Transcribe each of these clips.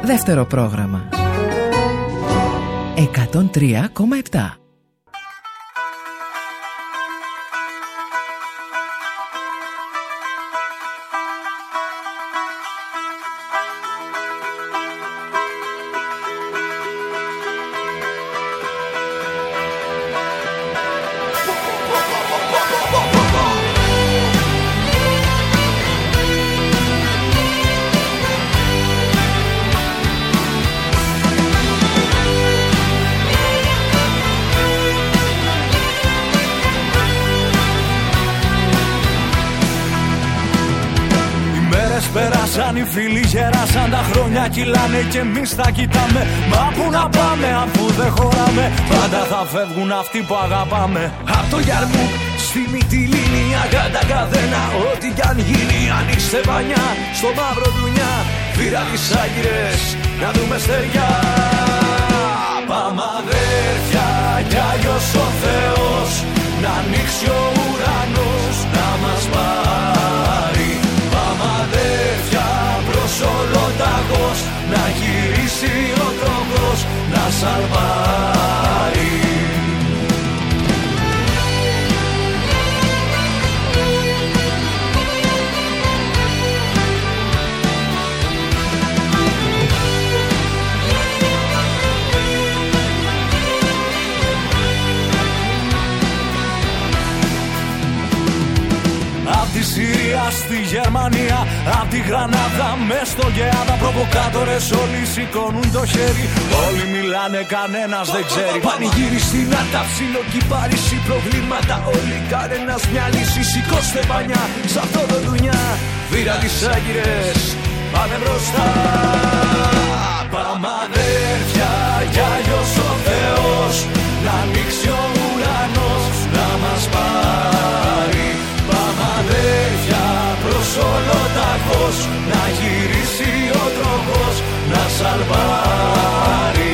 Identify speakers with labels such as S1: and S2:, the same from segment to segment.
S1: Δεύτερο πρόγραμμα 103,7.
S2: Πέρασαν οι φίλοι, γεράσαν τα χρόνια, κυλάνε και εμείς θα κοιτάμε. Μα πού να πάμε αφού δεν χωράμε, πάντα θα φεύγουν αυτοί που αγαπάμε. Απ' το Γιαρμού στη Μυτιλήνη, αγάντα καδένα, ό,τι κι αν γίνει ανοίξτε πανιά. Στο μαύρο δουνιά, φύρα τις άγκυρες, να δούμε στεριά. Πάμε αδέρφια κι αλλιώς ο Θεός, να ανοίξει ο ουρανός, να μας πάρει. Πάμε αδέρφια προς ολοταγός, να γυρίσει ο τρόπος, να σαλβάρει. Απ' τη Συρία στη Γερμανία, απ' τη Γρανάδα μες στο Γεάδα, προβοκάτορες όλοι σηκώνουν το χέρι. Όλοι μιλάνε, κανένας δεν ξέρει. Πανηγύρι στην Αρταψίλο κι Παρίσι, προβλήματα όλοι, κανένας μια λύση. Σηκώστε πανιά σ' αυτό το δουνιά, βήρα τις άγκυρες, πάμε μπροστά. Πάμε αδέρφια κι αλλιώς ο Θεός, να ανοίξει ο ουρανός, να μας πάρει. Πάμε αδέρφια προς ολοταγός, να γυρίσει ο τρόπος, να σαλβάρει.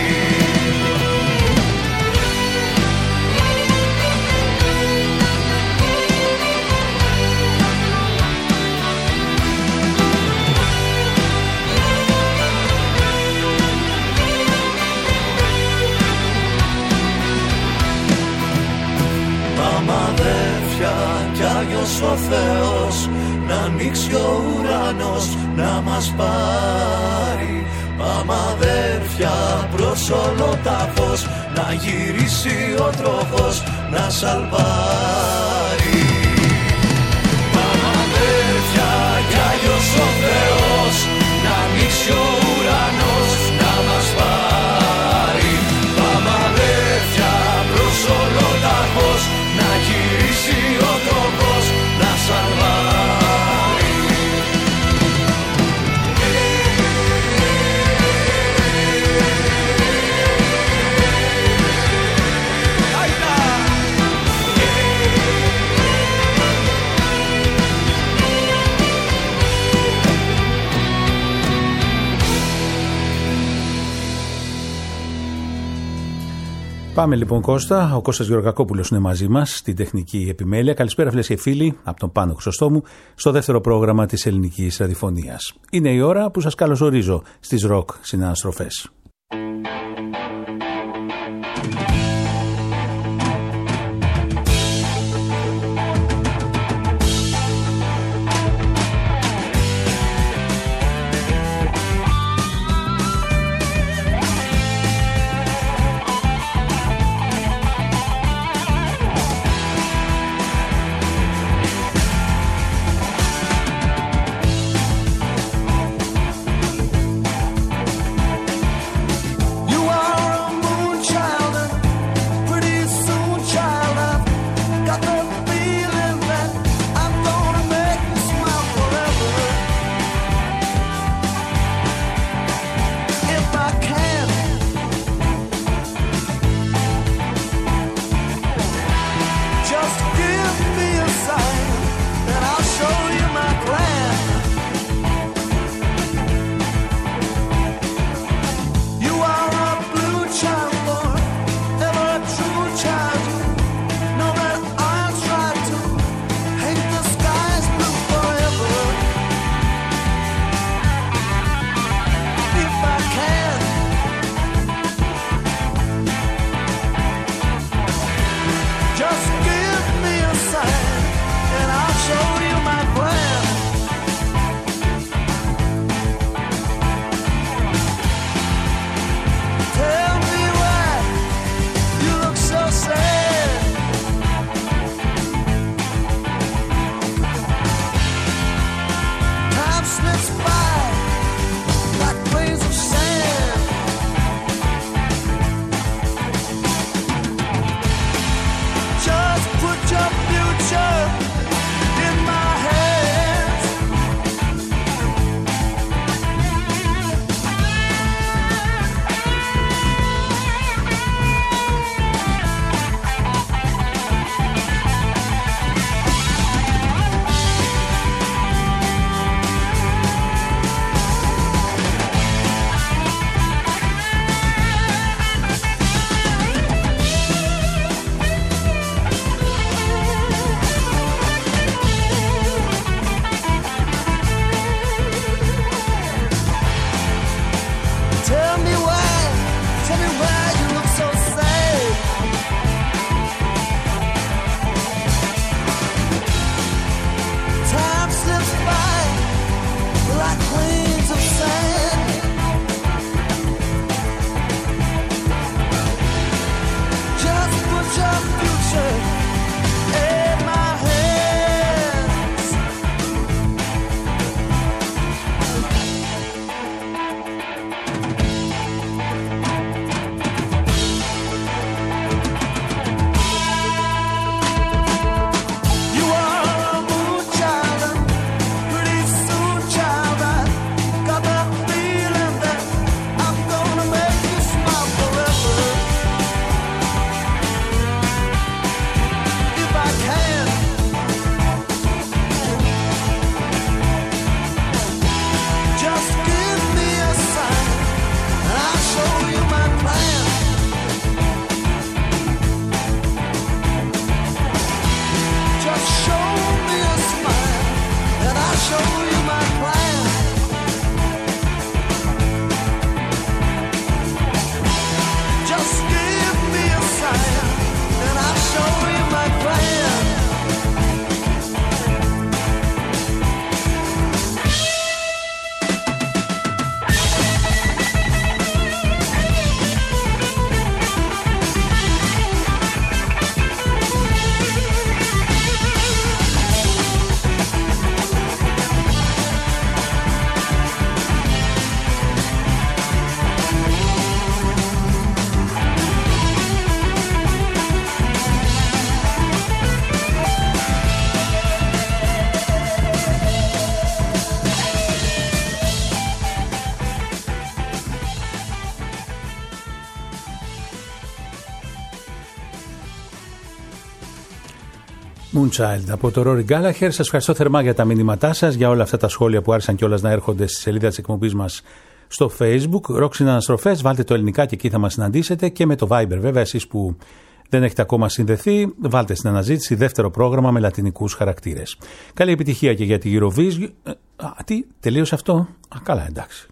S2: Πάμε αδέρφια κι Άγιος ο Θεός, να ανοίξει ο ουρανός, να μας πάρει. Πάμε αδέρφια προς ολοταφώς, να γυρίσει ο τροχός, να σαλβάρει. Πάμε αδέρφια κι Άγιος ο Θεός, να ανοίξει ο ουρανός, να μας πάρει. Πάμε αδέρφια προς ολοταφώς, να γυρίσει ο τρόπος, να σαλβάρει.
S3: Πάμε λοιπόν Κώστα, ο Κώστας Γεωργακόπουλος είναι μαζί μας στην τεχνική επιμέλεια. Καλησπέρα φίλες και φίλοι από τον Πάνο Χρυσοστόμου στο δεύτερο πρόγραμμα της ελληνικής ραδιοφωνίας. Είναι η ώρα που σας καλωσορίζω στις ροκ συναναστροφές. Moonchild από το Rory Gallagher. Σας ευχαριστώ θερμά για τα μηνύματά σας, για όλα αυτά τα σχόλια που άρχισαν κιόλας να έρχονται στη σελίδα της εκπομπής μας στο Facebook. Rock Συναναστροφές, βάλτε το ελληνικά και εκεί θα μας συναντήσετε, και με το Viber βέβαια. Εσείς που δεν έχετε ακόμα συνδεθεί, βάλτε στην αναζήτηση δεύτερο πρόγραμμα με λατινικούς χαρακτήρες. Καλή επιτυχία και για τη Eurovision. Τι, τελείωσε αυτό? Καλά, εντάξει.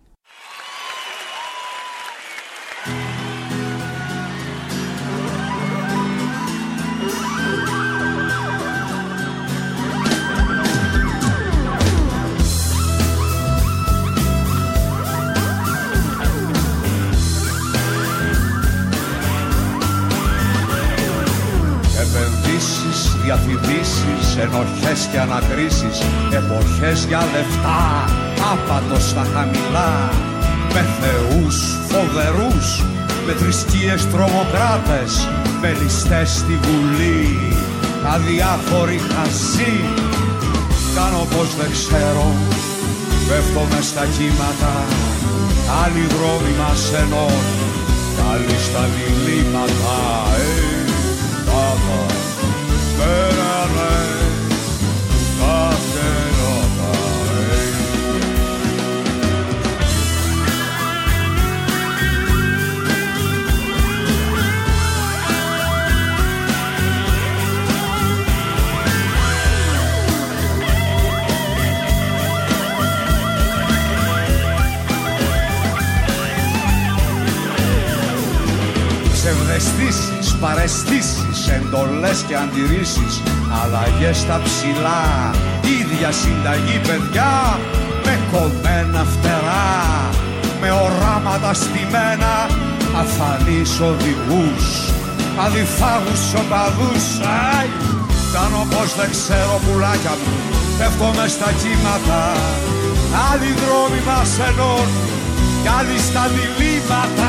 S4: Διαφημίσεις, ενοχές και ανακρίσεις, εποχές για λεφτά, άπατος στα χαμηλά, με θεούς φοβερούς, με θρησκείες τρομοκράτες, με ληστές στη Βουλή, αδιάφοροι χασί. Κάνω πως δεν ξέρω, πέφτω μες στα κύματα, άλλοι δρόμοι μας ενώνουν, άλλοι στα διλήμματα. Ψευδαισθήσεις, παραισθήσεις, εντολές και αντιρρήσεις, αλλαγές στα ψηλά, ίδια συνταγή παιδιά, με κομμένα φτερά, με οράματα στημένα, αφανείς οδηγούς, αδιφάγους οπαδούς. Κάνω πως δεν ξέρω πουλάκια μου, πέφτω μες στα κύματα, άλλοι δρόμοι μας ενώνουν κι άλλοι στα διλήμματα.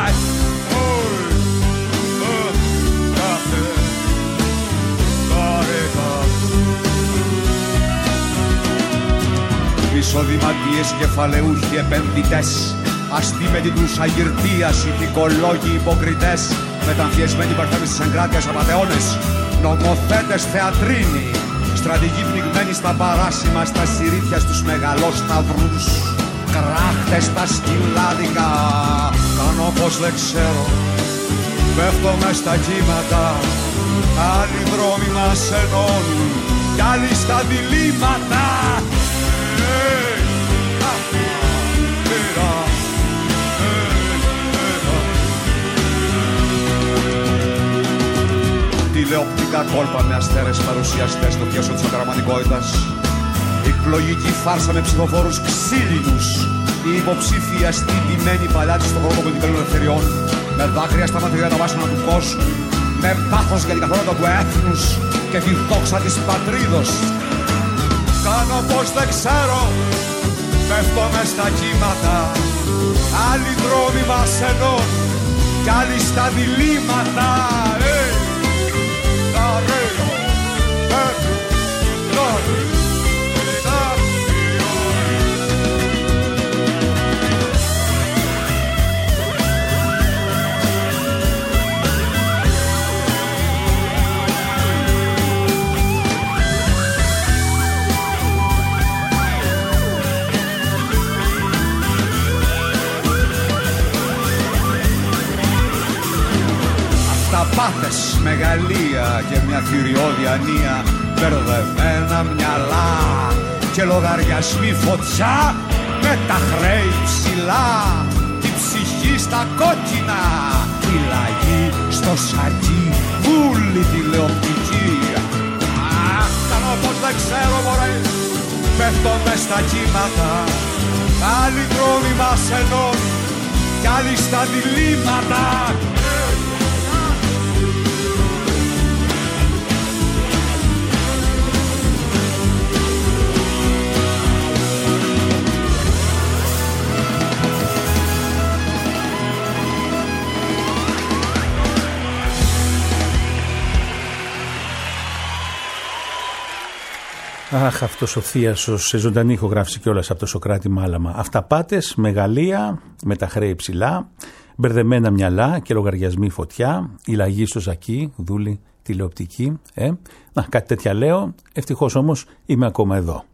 S4: Εισοδηματίες, κεφαλαιούχοι, επενδυτές, αστεί με την τουσαγυρτίας, ηθικολόγοι, υποκριτές, μεταμφιεσμένοι παρθένες της εγκράτειας απατεώνες, νομοθέτες θεατρίνοι, στρατηγοί πνιγμένοι στα παράσιμα, στα συρρήθια στους μεγαλόσταυρους, κράχτες στα σκυλάδικα. Κάνω πως δεν ξέρω, πέφτω μες στα κύματα, άλλοι δρόμοι μας ενώνουν κι άλλοι στα διλήμματα. Τηλεοπτικά κόλπα με αστέρες παρουσιαστές στο πιάσο της ακραματικότητας. Εκλογική φάρσα με ψηφοφόρους ξύλινους. Η υποψήφια στυπημένη παλιά της στον χώρο των πολιτικών ελευθεριών. Με δάκρυα στα μάτια για τα βάσανα του κόσμου. Με πάθος για την καθότητα του έθνους και τη δόξα της πατρίδος. Κάνω πως δεν ξέρω, πέφτω μες στα κύματα. Άλλοι δρόμοι μας ενώνουν κι άλλοι στα διλήμματα. Αυταπάτες, μεγαλεία και μια θηριώδη ανία, μπερδεμένα μυαλά και λογαριασμοί φωτιά, με τα χρέη ψηλά, τη ψυχή στα κόκκινα, η λαγή στο σακί, βούλη τηλεοπτική. Κάνω πως δεν ξέρω μωρέ, πέφτω μες στα κύματα, άλλοι δρόμοι μας ενώνουν κι άλλοι στα διλήμματα.
S3: Αχ, αυτός ο Θίασος σε ζωντανή ηχογράφηση κιόλας από το Σωκράτη Μάλαμα. Αυταπάτες, μεγαλεία, με τα χρέη ψηλά, μπερδεμένα μυαλά και λογαριασμοί φωτιά, η λαγή στο ζακί, δούλη τηλεοπτική. Κάτι τέτοια λέω, ευτυχώς όμως είμαι ακόμα εδώ.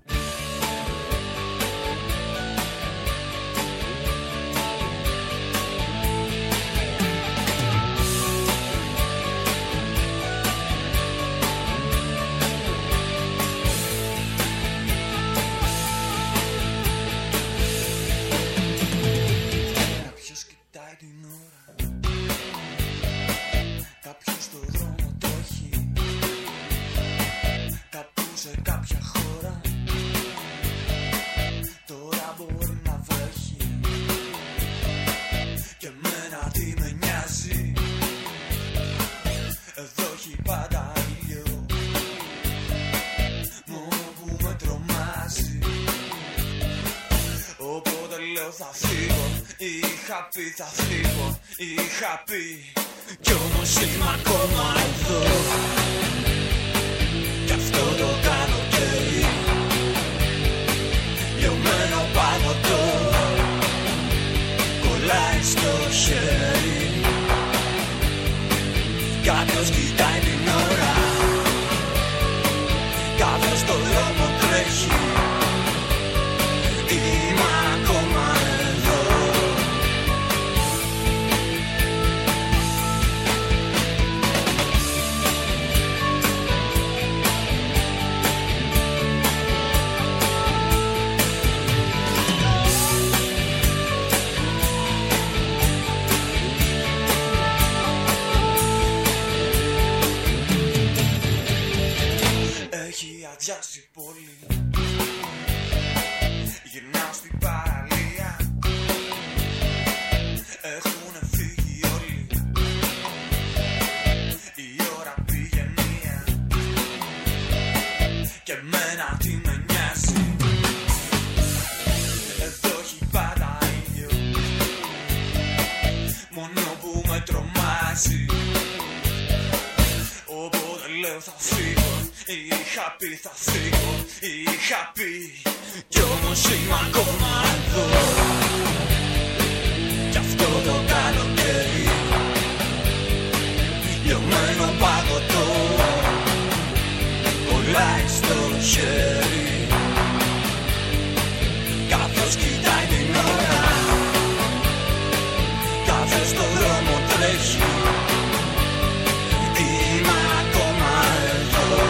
S2: Θα φύγω, είχα πει, κι όμως είμαι ακόμα εδώ. Κι αυτό το καλοκαίρι, λιωμένο παγωτό, κολλάει στο χέρι. Κάποιος κοιτάει την ώρα, κάποιος στο δρόμο τρέχει. Είμαι ακόμα εδώ. Αδειάσει η πόλη, γυρνάω στην παραλία, έχουνε φύγει όλοι, η ώρα πήγε μία και εμένα τι με νοιάζει. Εδώ έχει πάντα ήλιο, μόνο που με τρομάζει. Οπότε λέω θα φύγω, είχα πει θα φύγω, είχα πει, κι όμως είμαι ακόμα εδώ. Κι αυτό το καλοκαίρι, λιωμένο παγωτό, κολλάει στο χέρι. Κάποιος κοιτάει την ώρα, κάποιος στο δρόμο τρέχει. Είμαι ακόμα εδώ.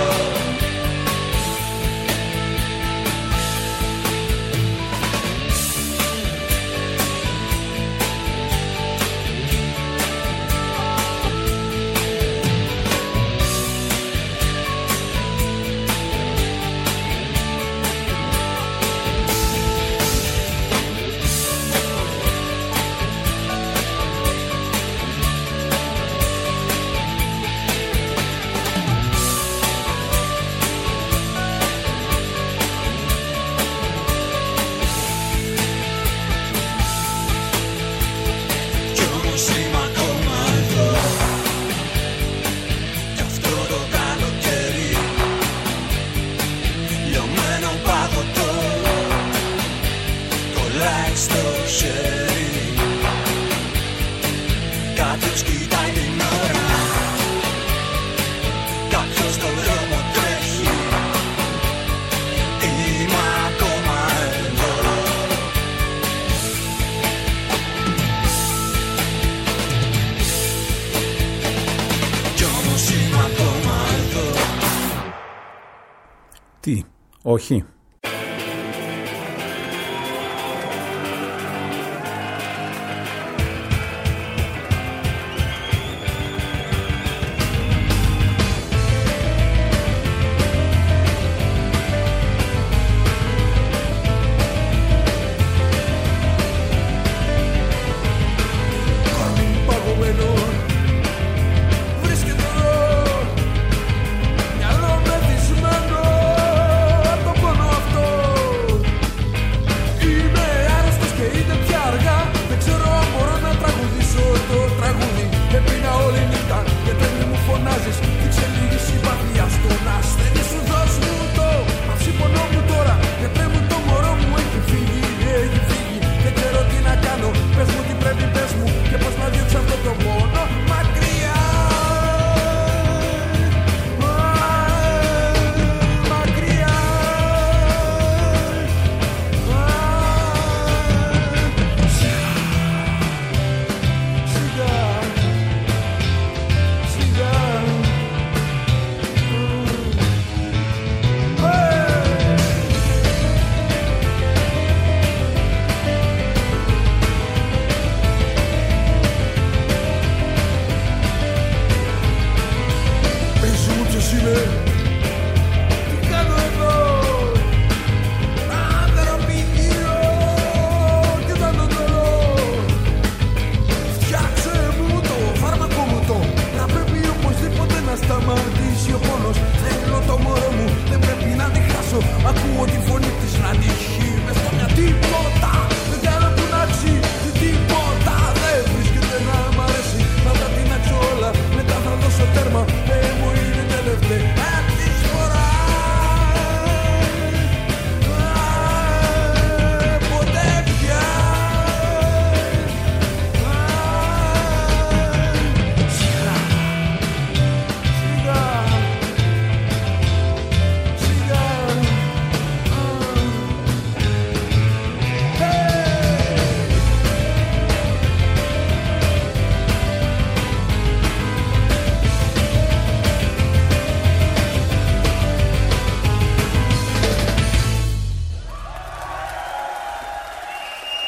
S2: Κάποιος κοιτάει την ώρα, κάποιος στον δρόμο τρέχει. Είμαι ακόμα εδώ. Κι όμως είμαι ακόμα εδώ.
S3: Τι, όχι.
S2: Βρίσκεται εδώ, μυαλό μεθυσμένο, απ' το πόνο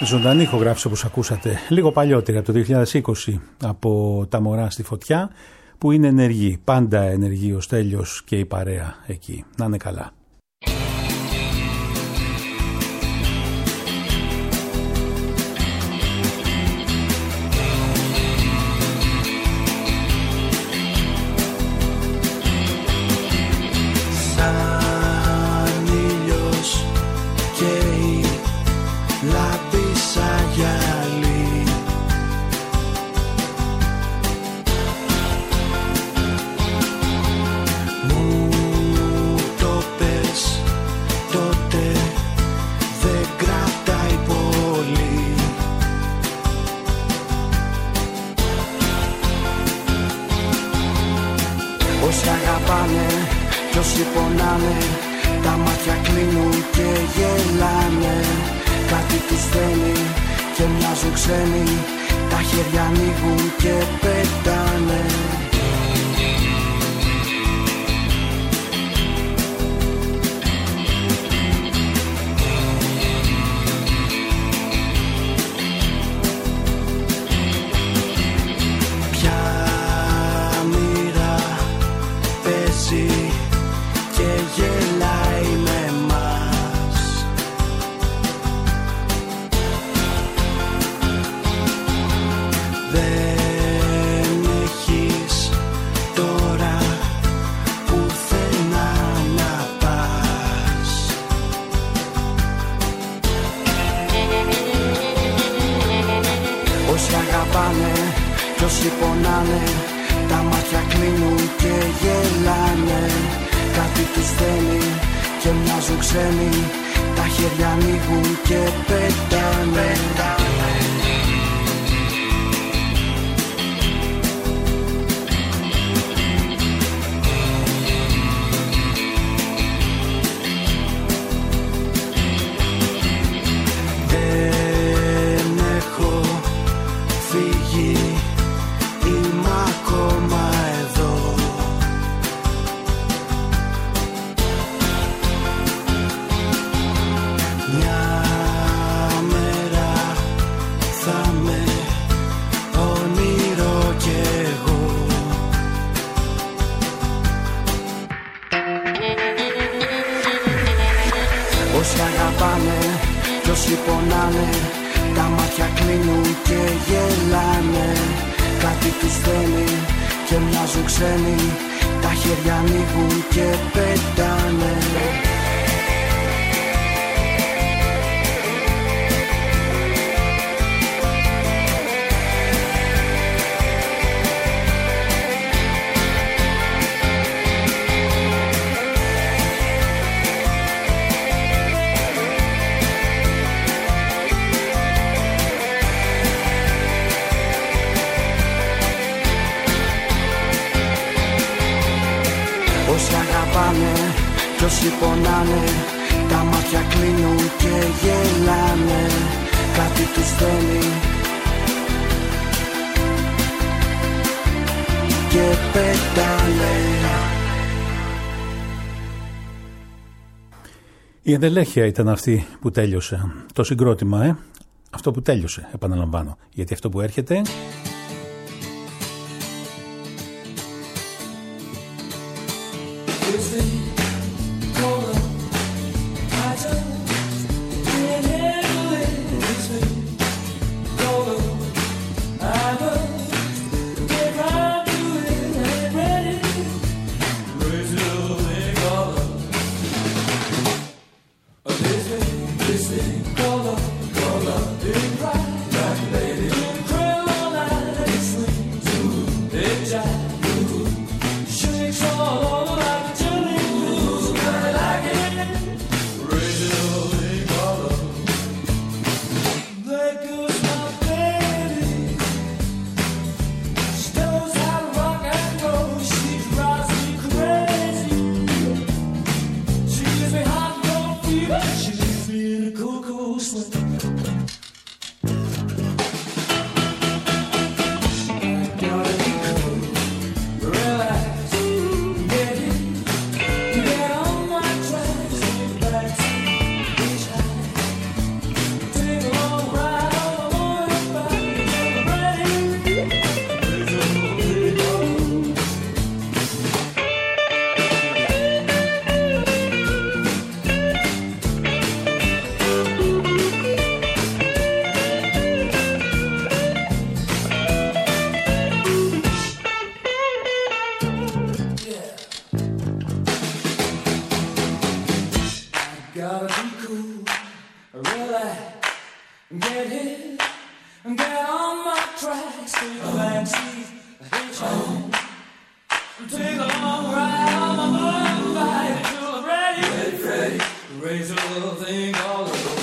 S3: Ζωντανή ηχογράφηση όπως ακούσατε λίγο παλιότερα από το 2020 από τα Μωρά στη Φωτιά, που είναι ενεργή, πάντα ενεργή ο Στέλιος και η παρέα εκεί. Να είναι καλά.
S5: Όσοι αγαπάνε κι όσοι πονάνε, τα μάτια κλείνουν και γελάνε. Κάτι τους θέλει και μοιάζουν ξένοι, τα χέρια ανοίγουν και πετάνε. Και γελάει με μας. Δεν έχεις τώρα πουθενά να πας. Όσοι αγαπάνε κι όσοι πονάνε, τα μάτια κλείνουν και γελάνε. Κάτι τους θέλει και μοιάζουν ξένοι, τα χέρια ανοίγουν και πετάνε. Δεν έχω φύγει, είμαι ακόμα εδώ. Μια μέρα θα με όνειρο κι εγώ. Όσοι αγαπάνε κι όσοι πονάνε, τα μάτια κλείνουν και γελάνε. Κάτι τους θέλει και μοιάζουν ξένοι, τα χέρια ανοίγουν και πετάνε. Όσοι αγαπάνε κι όσοι πονάνε, τα μάτια κλείνουν και γελάνε. Κάτι τους θέλει και πετάνε.
S3: Η ενδελέχεια ήταν αυτή που τέλειωσε. Το συγκρότημα, αυτό που τέλειωσε, επαναλαμβάνω. Γιατί αυτό που έρχεται...
S6: This thing called love, is right, like lady, cruel all night.
S5: Get hit, get on my tracks, take a backseat, hitchhike, take a long ride on my motorbike till I'm ready, ready, raise a little thing all over.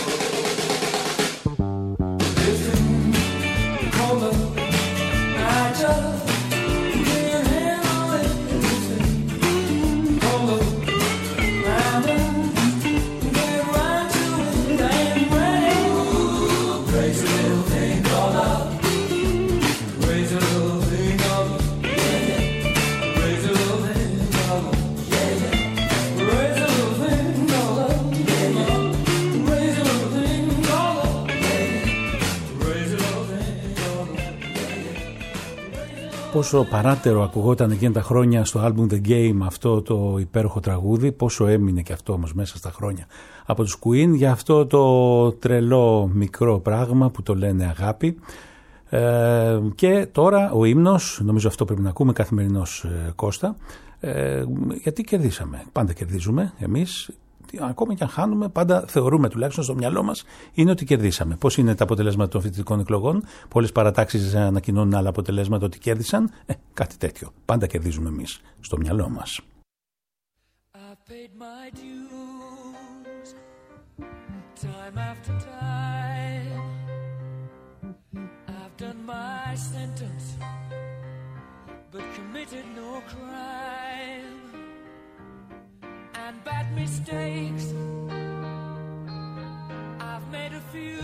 S5: This thing called love, I just can't handle it. This thing called love, I'm get right to it, I am ready. Raise a little thing called love, raise a little thing called love. Raise a little thing called love. Raise a little thing called love. Raise a little thing called love. Raise a little thing called love.
S3: Πόσο παράτερο ακουγόταν εκείνα τα χρόνια στο album The Game αυτό το υπέροχο τραγούδι, πόσο έμεινε και αυτό όμως μέσα στα χρόνια από τους Queen για αυτό το τρελό μικρό πράγμα που το λένε αγάπη. Και τώρα ο ύμνος, νομίζω αυτό πρέπει να ακούμε καθημερινώς, Κώστα, γιατί κερδίσαμε, πάντα κερδίζουμε εμείς, ακόμα και αν χάνουμε πάντα θεωρούμε, τουλάχιστον στο μυαλό μας, είναι ότι κερδίσαμε. Πώς είναι τα αποτελέσματα των φοιτητικών εκλογών? Πολλές παρατάξεις ανακοινώνουν άλλα αποτελέσματα ότι κέρδισαν, κάτι τέτοιο, πάντα κερδίζουμε εμείς στο μυαλό μας.
S5: Time after time, I've done my sentence, but committed no crime. And bad mistakes, I've made a few.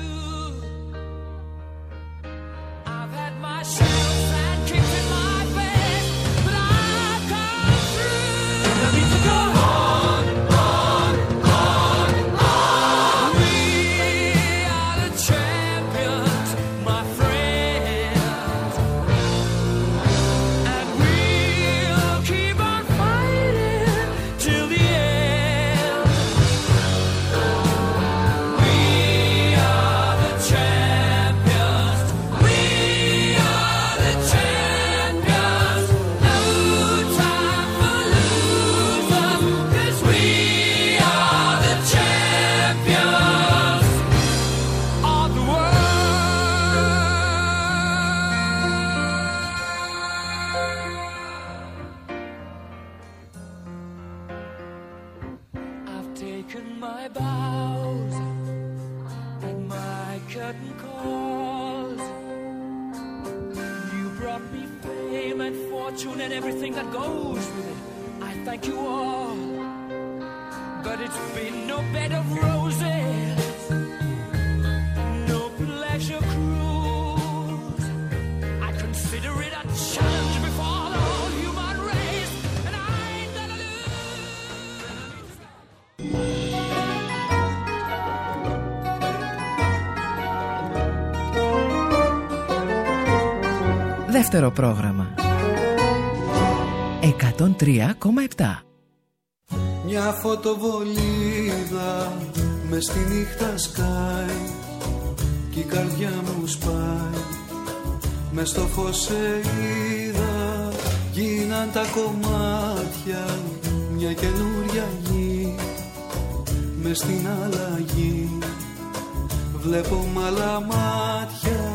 S5: I've had my shadows and kicks in my face, but I've come through. And I need to go on, on, on, on. We are the champions, my friends, and we'll keep on fighting till the end. We are the champions. We are the champions. No time for losers, 'cause we are the champions of the world. I've taken my bows and my curtain calls. You brought me fame and fortune and everything that goes with it. I thank you all, but it's been no bed of roses, no pleasure cruise. I consider it a challenge before the whole human race, and I ain't gonna lose.
S1: Δεύτερο πρόγραμμα 103,7.
S6: Μια φωτοβολίδα μες στη νύχτα σκάει κι η καρδιά μου σπάει. Μες στο φως σε είδα, γίναν τα κομμάτια μια καινούρια γη. Μες στην αλλαγή βλέπω μ' άλλα μάτια.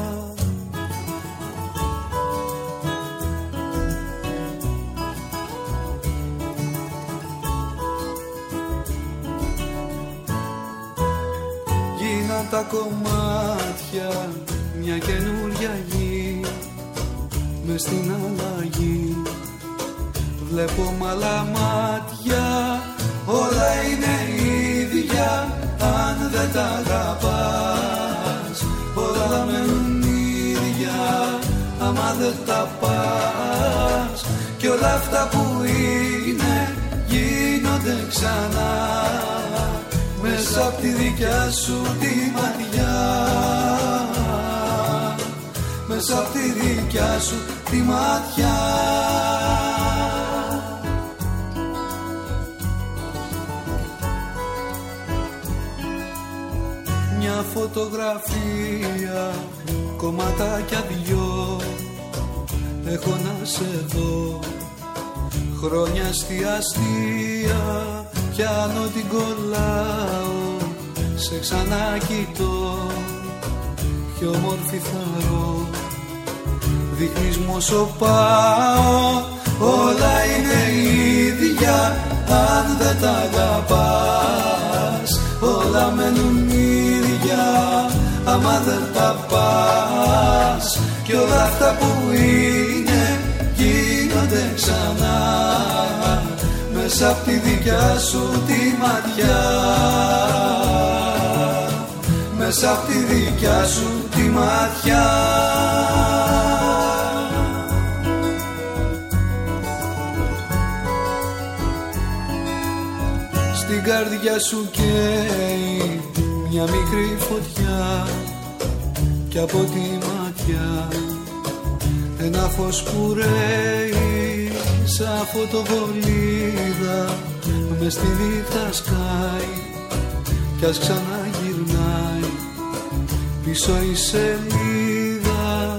S6: Τα κομμάτια μια καινούρια γη. Μες στην αλλαγή βλέπω μ' άλλα μάτια. Όλα είναι ίδια αν δεν τα αγαπάς. Όλα μένουν ίδια άμα δεν τα πας. Κι όλα αυτά που είναι γίνονται ξανά μέσα απ' τη δικιά σου τη ματιά. Μέσα απ' τη δικιά σου τη ματιά. Μια φωτογραφία, κομματάκια δυο, έχω να σε δω. Χρόνια στη αστεία, πιάνω την κολλάω, σε ξανακοιτώ. και όμορφη θαρώ. Δείχνεις μου όσο πάω, όλα είναι ίδια αν δεν τα αγαπάς. Όλα μένουν ίδια άμα δεν τα πας. Κι όλα αυτά που είναι γίνονται ξανά μέσα απ' τη δικιά σου τη ματιά. Μέσα απ' τη δικιά σου τη ματιά. Στην καρδιά σου καίει μια μικρή φωτιά κι από τη ματιά ένα φως που ρέει σαν φωτοβολίδα μες στη νύχτα σκάει κι ας ξαναγυρνάει πίσω η σελίδα.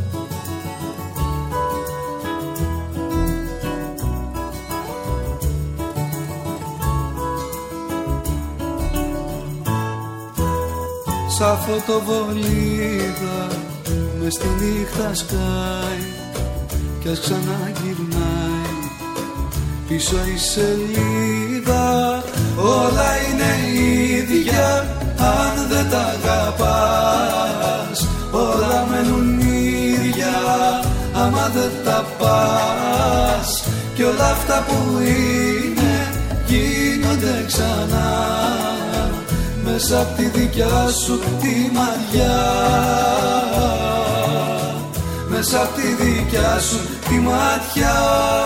S6: Σαν φωτοβολίδα μες στη νύχτα σκάει κι ας ξαναγυρνάει πίσω η σελίδα. Όλα είναι ίδια αν δεν τα αγαπάς. Όλα μένουν ίδια άμα δεν τα πας. Κι όλα αυτά που είναι γίνονται ξανά μέσα απ' τη δικιά σου τη ματιά. Μέσα απ' τη δικιά σου τη ματιά.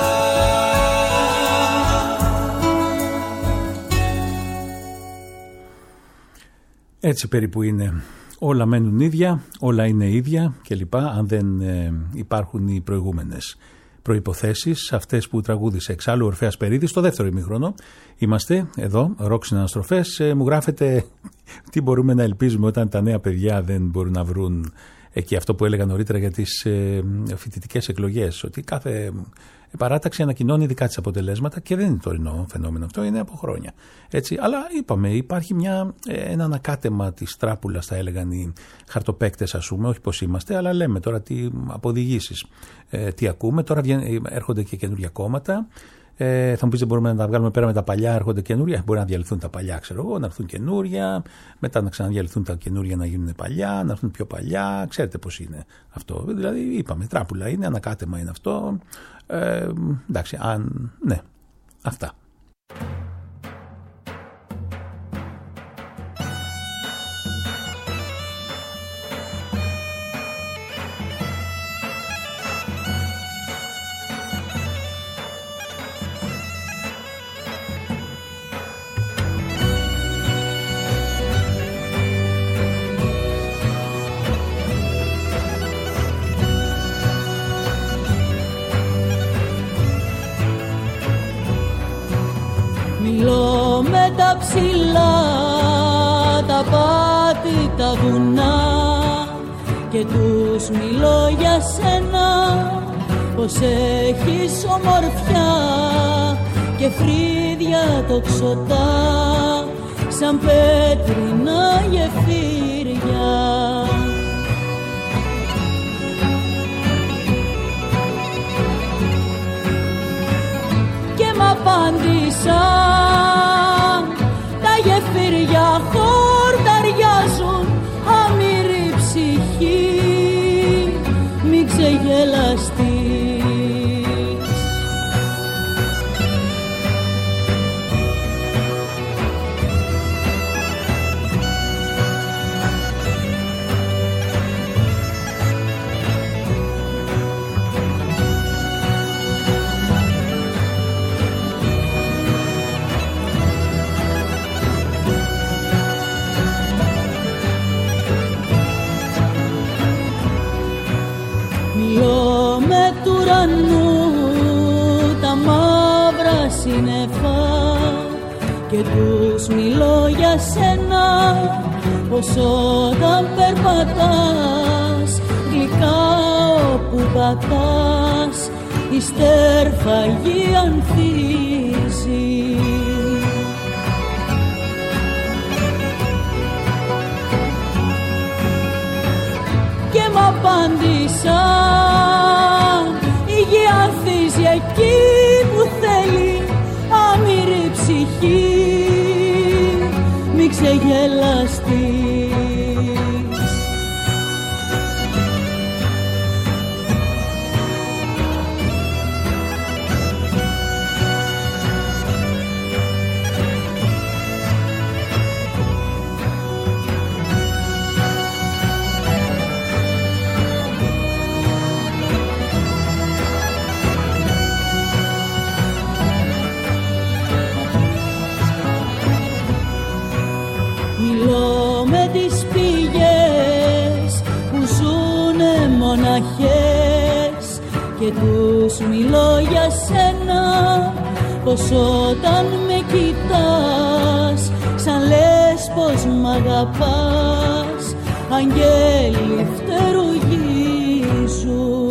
S3: Έτσι περίπου είναι. Όλα μένουν ίδια, όλα είναι ίδια κλπ. Αν δεν υπάρχουν οι προηγούμενες προϋποθέσεις, αυτές που τραγούδισε εξάλλου ο Ορφέας Περίδης στο δεύτερο ημίχρονο. Είμαστε εδώ, ροκ συναναστροφές. Μου γράφετε τι μπορούμε να ελπίζουμε όταν τα νέα παιδιά δεν μπορούν να βρουν εκεί αυτό που έλεγα νωρίτερα για τις φοιτητικές εκλογές, ότι κάθε παράταξη ανακοινώνει δικά της αποτελέσματα και δεν είναι τωρινό φαινόμενο αυτό, είναι από χρόνια. Έτσι, αλλά είπαμε, υπάρχει ένα ανακάτεμα της τράπουλας, θα έλεγαν οι χαρτοπαίκτες, ας πούμε, όχι πως είμαστε, αλλά λέμε τώρα τι αποδηγήσεις, τι ακούμε. Τώρα έρχονται και καινούργια κόμματα. Θα μου πεις, δεν μπορούμε να τα βγάλουμε πέρα με τα παλιά, έρχονται καινούρια. Μπορεί να διαλυθούν τα παλιά, ξέρω εγώ, να έρθουν καινούρια, μετά να ξαναδιαλυθούν τα καινούρια να γίνουν παλιά, να έρθουν πιο παλιά. Ξέρετε πώς είναι αυτό. Δηλαδή, είπαμε, τράπουλα είναι, ανακάτεμα είναι αυτό. Εντάξει, ναι, αυτά.
S7: Μιλώ με τα ψηλά, τα πάτη, τα βουνά και τους μιλώ για σένα, πως έχεις ομορφιά και φρύδια τοξωτά σαν πέτρινα γεφύρια. Και μ' απάντησα, τα γεφύρια χορταριάζουν, αμήρη ψυχή, μη ξεγελαστείς. Μιλώ με του ουρανού τα μαύρα σύννεφα και τους μιλώ για σένα, πως όταν περπατάς γλυκά όπου πατάς η στέρφαγη ανθίζει. μ' απάντησαν η γη ανθίζει εκεί που θέλει άμυρη ψυχή μη ξεγελαστείς. Μιλώ με τις πηγές που ζουνε μοναχές και τους μιλώ για σένα πως όταν με κοιτάς σαν λες πως μ' αγαπάς αγγέλοι φτερουγίζουν.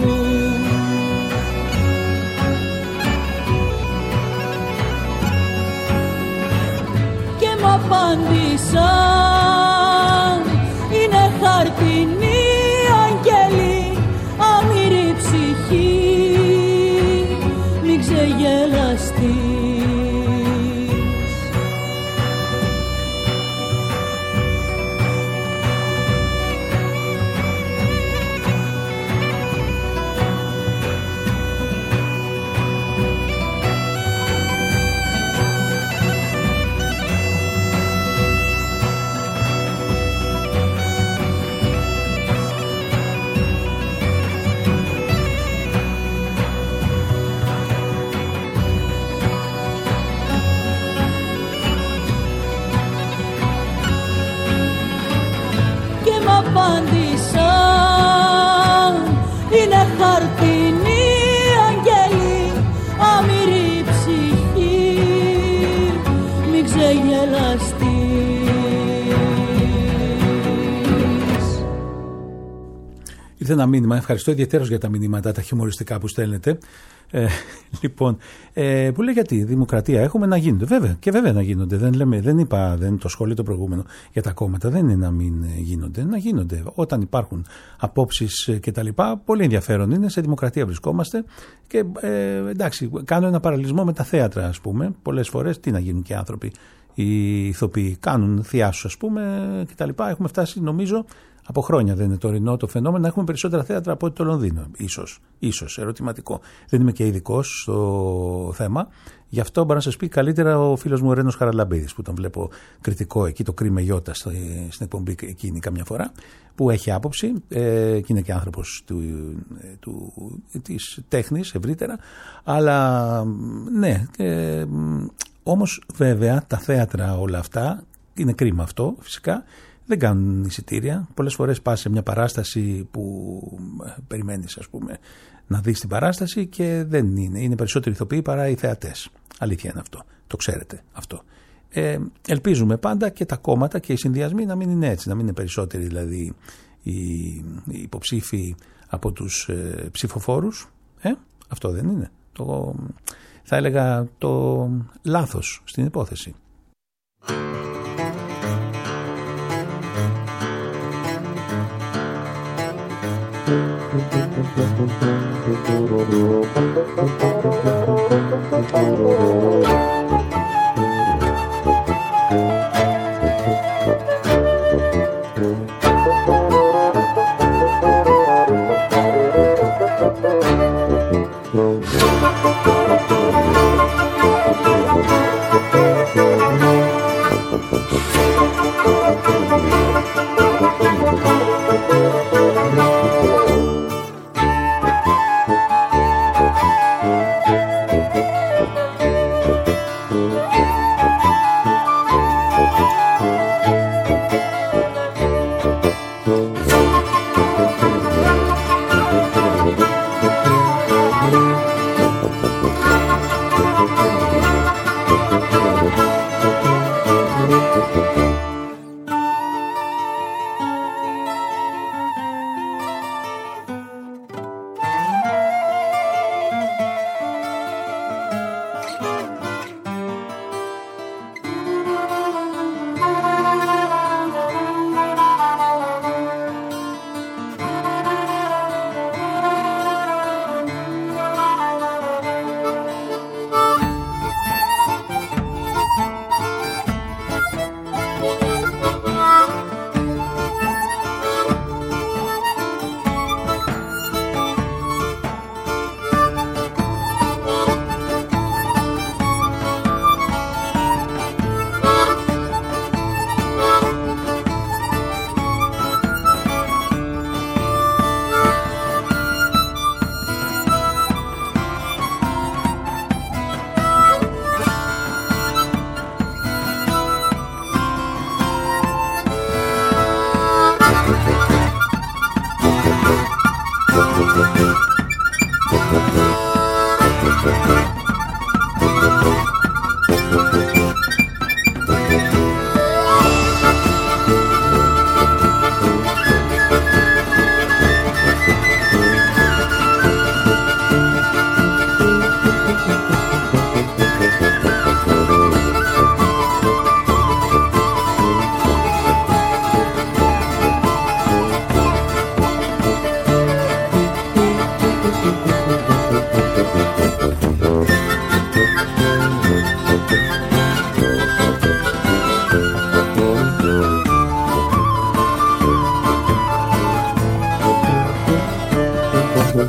S7: Και μ' απάντησαν είναι χαρτινή αγγέλη άμυρη ψυχή μην ξεγελαστείς. Απάντησαν είναι χαρτινή αγγέλη άμυρη ψυχή μην ξεγελαστείς.
S3: Ήρθε ένα μήνυμα, ευχαριστώ ιδιαίτερως για τα μηνύματα, τα χιουμοριστικά που στέλνετε. Λοιπόν, που λέει γιατί δημοκρατία έχουμε να γίνονται. Βέβαια, και βέβαια να γίνονται. Δεν είπα το σχόλιο το προηγούμενο για τα κόμματα. Δεν είναι να μην γίνονται. Να γίνονται. Όταν υπάρχουν απόψεις κτλ. Πολύ ενδιαφέρον είναι. Σε δημοκρατία βρισκόμαστε. Και εντάξει, κάνω ένα παραλληλισμό με τα θέατρα, ας πούμε. Πολλές φορές τι να γίνουν και άνθρωποι. Οι ηθοποιοί κάνουν θειάσους, ας πούμε, κτλ. Έχουμε φτάσει, νομίζω, από χρόνια δεν είναι τωρινό το φαινόμενο να έχουμε περισσότερα θέατρα από το Λονδίνο. Ίσως, ερωτηματικό. Δεν είμαι και ειδικός στο θέμα. Γι' αυτό μπορώ να σας πει καλύτερα ο φίλος μου ο Ρένος Χαραλαμπίδης, που τον βλέπω κριτικό εκεί, το Κρίμε Γιώτα στην εκπομπή εκείνη καμιά φορά, που έχει άποψη και είναι και άνθρωπος της τέχνης ευρύτερα. Αλλά ναι, όμως βέβαια τα θέατρα όλα αυτά, είναι κρίμα αυτό φυσικά, δεν κάνουν εισιτήρια. Πολλές φορές πας σε μια παράσταση που περιμένεις, ας πούμε, να δεις την παράσταση και δεν είναι. Είναι περισσότεροι ηθοποιοί παρά οι θεατές. Αλήθεια είναι αυτό. Το ξέρετε αυτό. Ελπίζουμε πάντα και τα κόμματα και οι συνδυασμοί να μην είναι έτσι. Να μην είναι περισσότεροι δηλαδή οι υποψήφοι από τους ψηφοφόρους. Αυτό δεν είναι. Θα έλεγα το λάθος στην υπόθεση.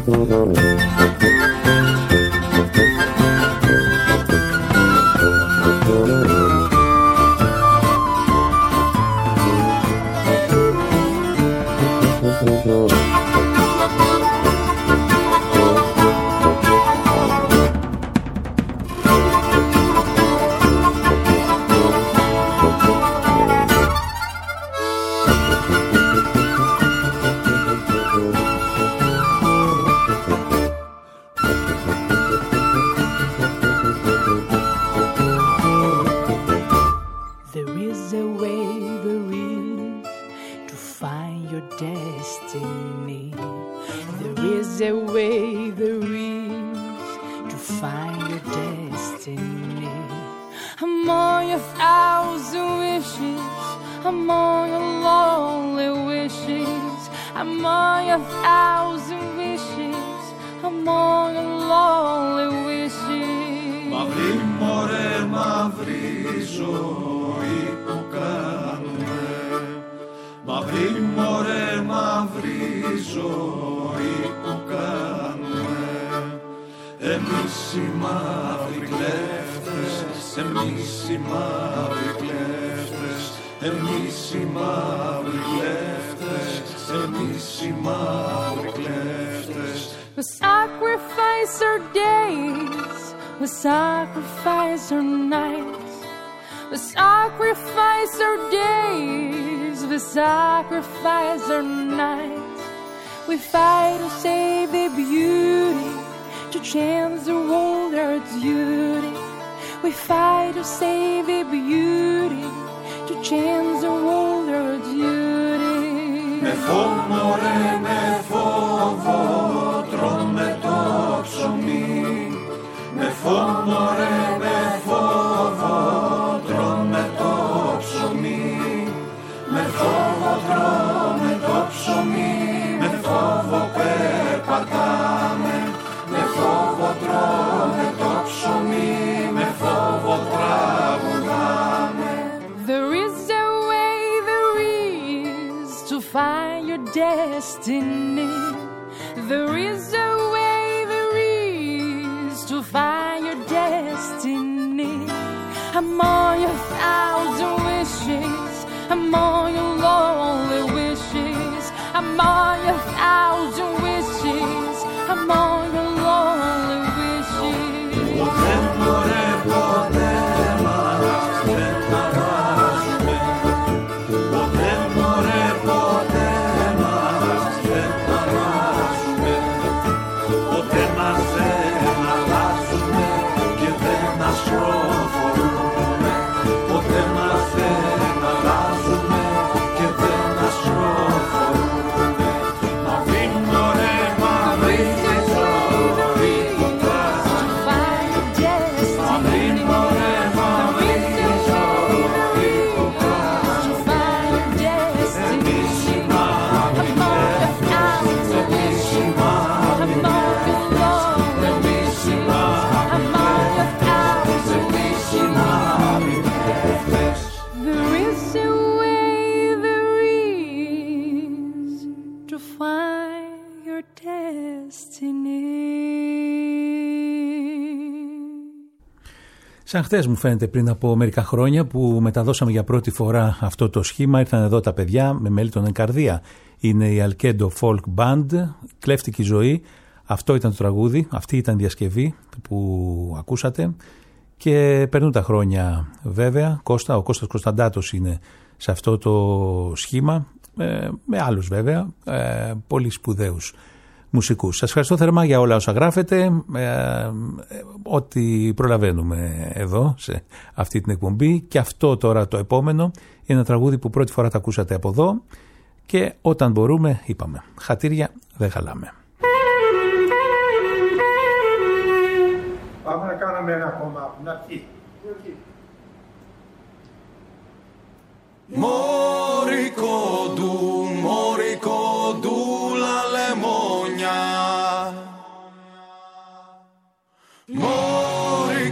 S3: Σαν χτες μου φαίνεται πριν από μερικά χρόνια που μεταδώσαμε για πρώτη φορά αυτό το σχήμα. Ήρθαν εδώ τα παιδιά με μέλη των Ενκαρδία. Είναι η Alkedo Folk Band, Κλέφτικη ζωή. Αυτό ήταν το τραγούδι, αυτή ήταν η διασκευή που ακούσατε. Και περνούν τα χρόνια βέβαια. Ο Κώστας Κωνσταντάτος είναι σε αυτό το σχήμα, με άλλους βέβαια, πολύ σπουδαίους μουσικούς. Σας ευχαριστώ θερμά για όλα όσα γράφετε, ό,τι προλαβαίνουμε εδώ σε αυτή την εκπομπή. Και αυτό τώρα το επόμενο είναι ένα τραγούδι που πρώτη φορά τα ακούσατε από εδώ και όταν μπορούμε είπαμε χατήρια δεν χαλάμε.
S8: Πάμε να κάνουμε ένα ακόμα από την αρχή.
S2: Μωρί κοντού λα λεμόνια. Μωρί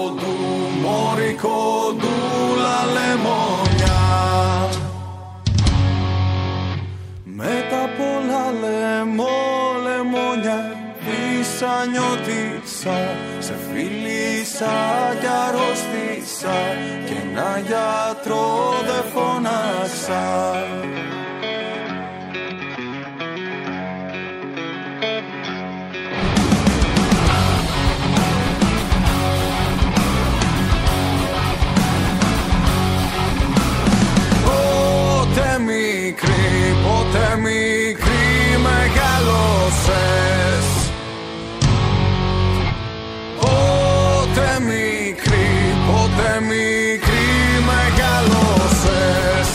S2: κοντού λα λεμόνια. Με τα πολλά λεμόνια
S6: λεμόνια βίσα νιώτησα, σε φίλησα κι αρρώστησα και ένα γιατρό δεν φώναξα. Ποτέ μικρή μεγάλωσες, ποτέ μικρή μεγάλωσες,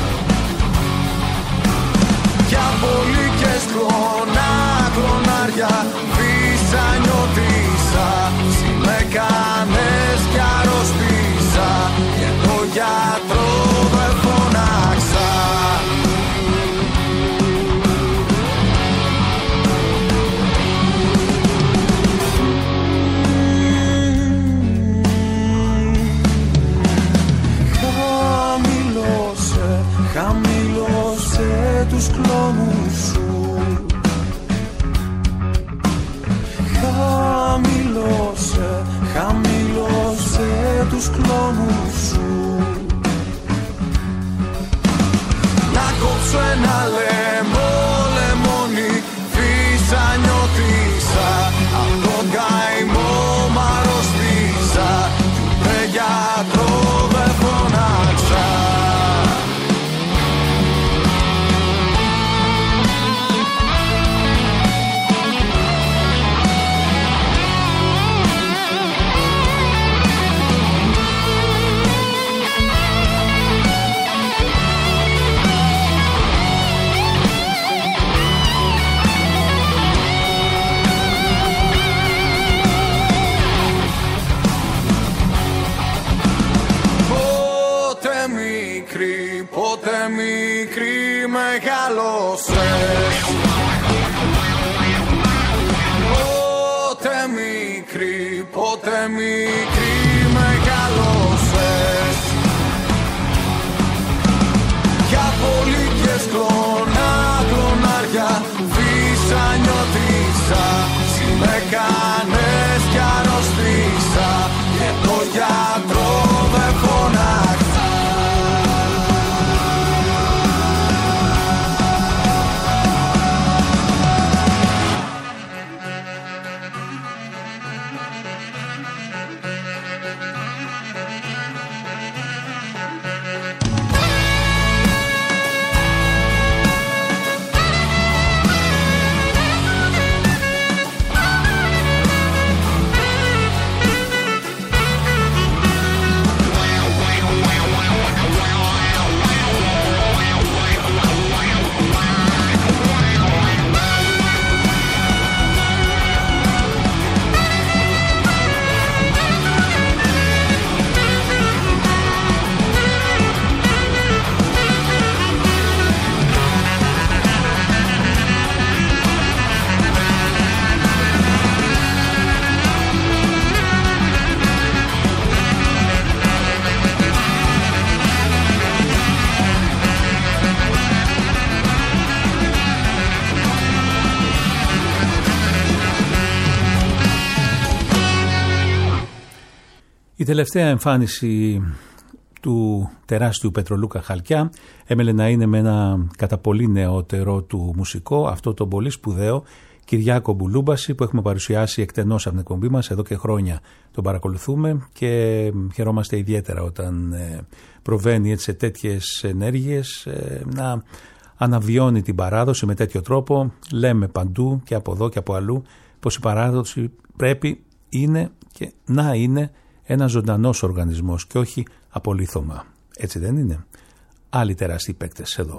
S6: κι απολύκες κλονάρια βίσα νιώτησα, συ με κάνες κι αρρώστησα και το γιατρό δεν φώναξα. Χαμήλωσε τους κλόνους σου, χαμήλωσε τους κλόνους σου. Να κόψω ένα λεμόνι, βίσα νιώτησα, απ' τον καημό μ' αρρώστησα, κι ούτε γιατρό δεν φώναξα. Ποτέ μικρή μεγάλωσες, ποτέ μικρή μεγάλωσες, κι απολύκες κλονάρια βίσα νιώτησα, συ με κάνες κι αρρώστησα και το γιατρό δεν φώναξα.
S3: Η τελευταία εμφάνιση του τεράστιου Πετρολούκα Χαλκιά έμελε να είναι με ένα κατά πολύ νεότερο του μουσικό, αυτό το πολύ σπουδαίο Κυριάκο Μπουλούμπαση, που έχουμε παρουσιάσει εκτενώς από την εκπομπή μας εδώ και χρόνια. Τον παρακολουθούμε και χαιρόμαστε ιδιαίτερα όταν προβαίνει έτσι σε τέτοιες ενέργειες, να αναβιώνει την παράδοση με τέτοιο τρόπο. Λέμε παντού και από εδώ και από αλλού πως η παράδοση πρέπει είναι και να είναι ένας ζωντανός οργανισμός και όχι απολύθωμα. Έτσι δεν είναι? Άλλοι τεράστιοι παίκτες εδώ.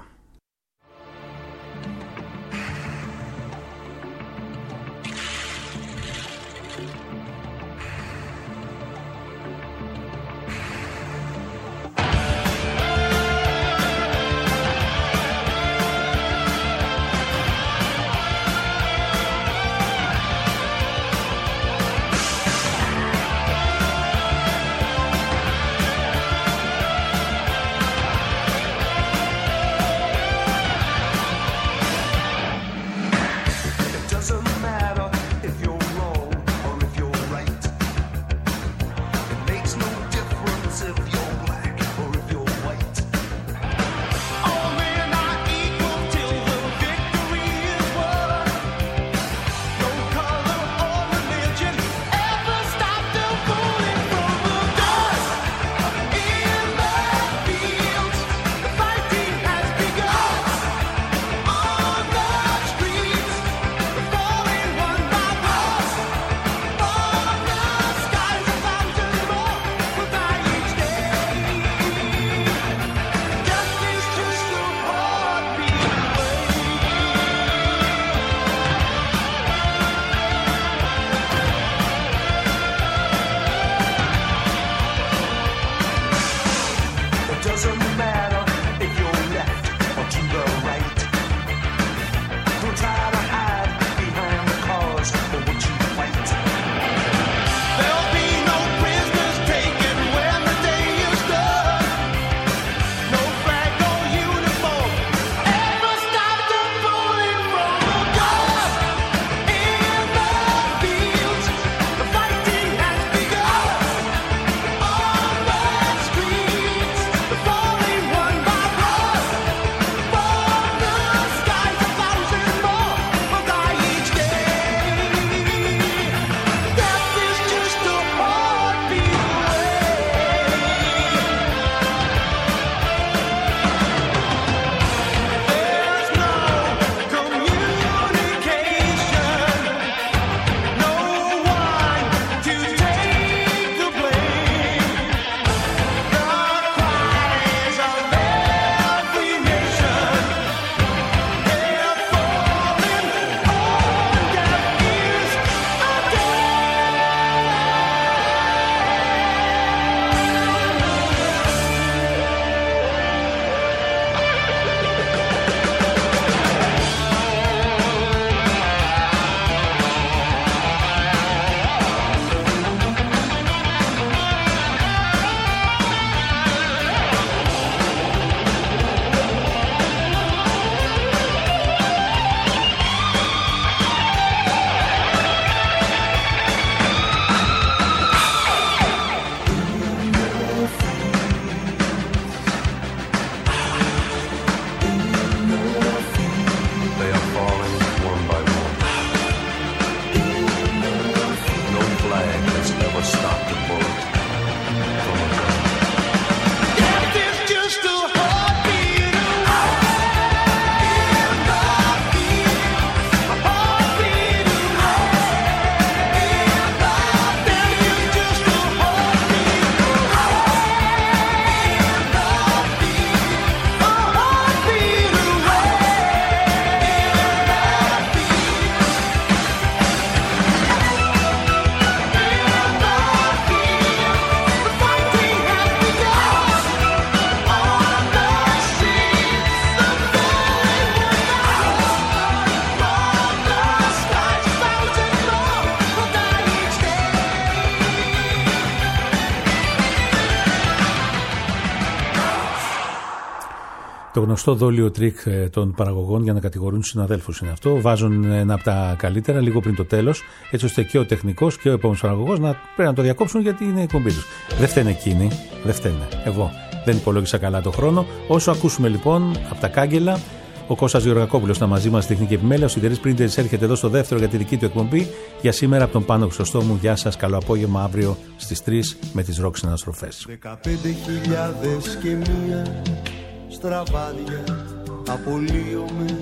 S3: Το γνωστό δόλιο τρίκ των παραγωγών για να κατηγορούν τους συναδέλφους είναι αυτό. Βάζουν ένα από τα καλύτερα λίγο πριν το τέλος, έτσι ώστε και ο τεχνικός και ο επόμενος παραγωγός να πρέπει να το διακόψουν γιατί είναι η εκπομπή τους. Δεν φταίνε εκείνοι, δεν φταίνε. Εγώ δεν υπολόγισα καλά το χρόνο. Όσο ακούσουμε λοιπόν από τα κάγκελα, ο Κώστας Γεωργακόπουλος ήταν μαζί μας στη τεχνική επιμέλεια. Ο Σιδερής Πρίντες έρχεται εδώ στο δεύτερο για τη δική του εκπομπή. Για σήμερα από τον Πάνο Χρυσοστόμου. Γεια σας, καλό απόγευμα αύριο στις 3 με τις ροκ συναναστροφές.
S6: 15.000 και μία στραβάδια απολύομαι,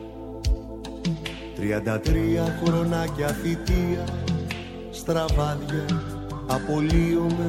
S6: 33 χρονάκια θητεία στραβάδια απολύομαι.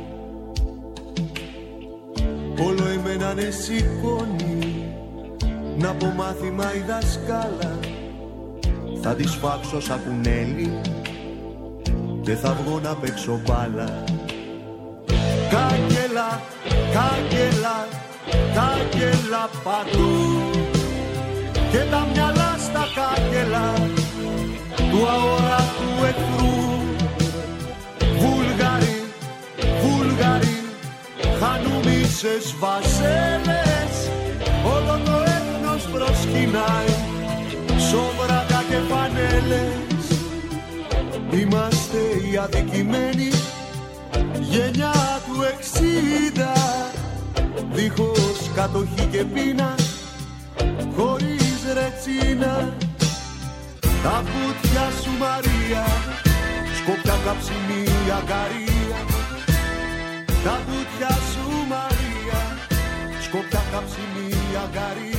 S6: Όλο εμένα ναι σηκώνει να πω μάθημα η δασκάλα. Θα τη σφάξω σαν κουνέλι και θα βγω να παίξω μπάλα. Κάγκελα, κάγκελα, κάγκελα παντού και τα μυαλά στα κάγκελα του αόρατου εχθρού. Βούλγαροι, Βούλγαροι, χανουμίσες βασέλες, όλο το έθνος προσκυνάει, σόβρακα και πανέλες. Είμαστε οι αδικημένοι γενιά του 60, δίχως κατοχή και πείνα, χωρίς ρετσίνα. Τα βουτιά σου Μαρία, σκοπιά καψιμί αγκαρία. Τα βουτιά σου Μαρία, σκοπιά καψιμί αγκαρία.